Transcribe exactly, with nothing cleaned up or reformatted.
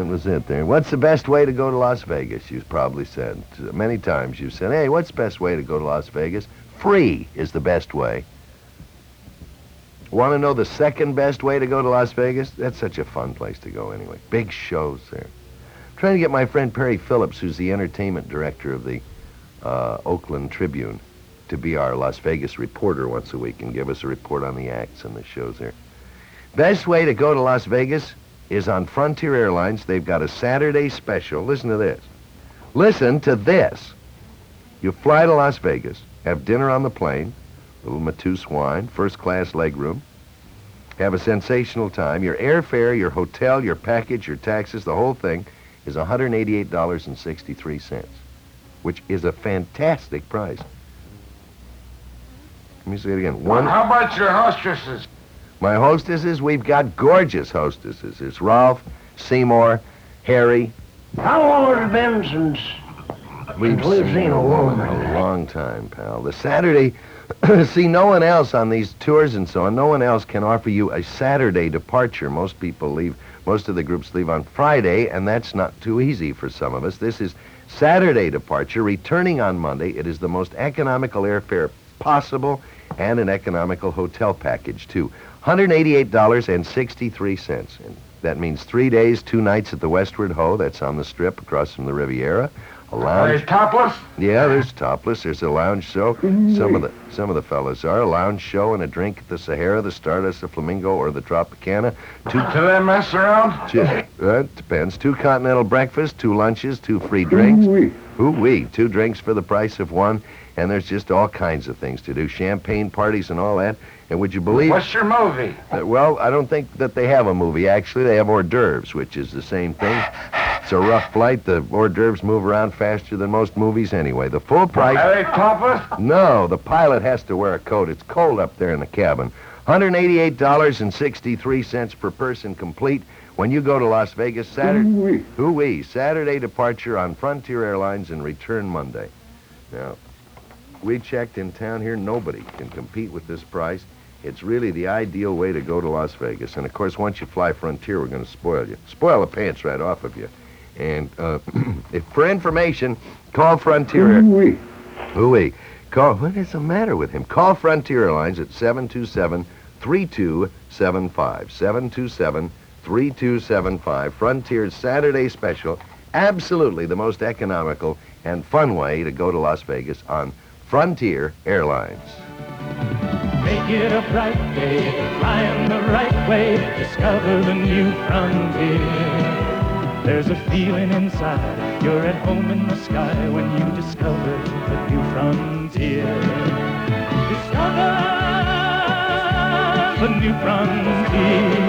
That was it there. What's the best way to go to Las Vegas? You've probably said. Many times you've said, hey, what's the best way to go to Las Vegas? Free is the best way. Want to know the second best way to go to Las Vegas? That's such a fun place to go anyway. Big shows there. I'm trying to get my friend Perry Phillips, who's the entertainment director of the uh, Oakland Tribune, to be our Las Vegas reporter once a week and give us a report on the acts and the shows there. Best way to go to Las Vegas is on Frontier Airlines. They've got a Saturday special. Listen to this. Listen to this. You fly to Las Vegas, have dinner on the plane, little Matus wine, first-class legroom, have a sensational time. Your airfare, your hotel, your package, your taxes, the whole thing is one hundred eighty-eight dollars and sixty-three cents, which is a fantastic price. Let me say it again. One. How about your hostesses? My hostesses, we've got gorgeous hostesses. It's Rolf, Seymour, Harry. How long has it been since We've we've seen a woman? A long time, pal. The Saturday, see, no one else on these tours and so on, no one else can offer you a Saturday departure. Most people leave, most of the groups leave on Friday, and that's not too easy for some of us. This is Saturday departure, returning on Monday. It is the most economical airfare possible and an economical hotel package, too. one hundred eighty-eight dollars and sixty-three cents. And that means three days, two nights at the Westward Ho. That's on the Strip across from the Riviera. A lounge. Are they topless? Yeah, there's topless. There's a lounge show. Some of the some of the fellas are. A lounge show and a drink at the Sahara, the Stardust, the Flamingo, or the Tropicana. Two, Do they mess around? two, uh, it depends. Two continental breakfasts, two lunches, two free drinks. Ooh-wee. Ooh-wee. Two drinks for the price of one. And there's just all kinds of things to do. Champagne parties and all that. And would you believe... What's your movie? Uh, well, I don't think that they have a movie. Actually, they have hors d'oeuvres, which is the same thing. It's a rough flight. The hors d'oeuvres move around faster than most movies anyway. The full price... Are they topless? No, the pilot has to wear a coat. It's cold up there in the cabin. one hundred eighty-eight dollars and sixty-three cents per person complete when you go to Las Vegas Saturday. Ooh-wee. Ooh-wee. Saturday departure on Frontier Airlines and return Monday. Now, we checked in town here. Nobody can compete with this price. It's really the ideal way to go to Las Vegas. And, of course, once you fly Frontier, we're going to spoil you. Spoil the pants right off of you. And uh, if for information, call Frontier. Ooh-wee. Ooh-wee. Call, what is the matter with him? Call Frontier Airlines at seven two seven, three two seven five. seven two seven, three two seven five. Frontier's Saturday special. Absolutely the most economical and fun way to go to Las Vegas on Frontier Airlines. Make it a bright day, flying the right way, discover the new frontier. There's a feeling inside, you're at home in the sky when you discover the new frontier. Discover the new frontier.